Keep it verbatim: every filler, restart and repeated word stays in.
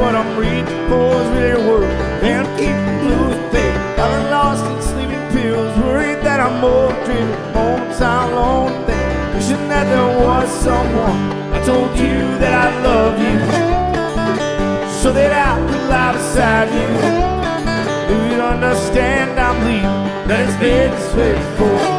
what I'm reading for is really worth. And keep losing faith. I've been lost in sleeping pills, worried that I'm more driven. Moments how long thing, wishing that there was someone. I told you that I love you, so that I could lie beside you. Do you understand I'm leaving? That it's been this way before.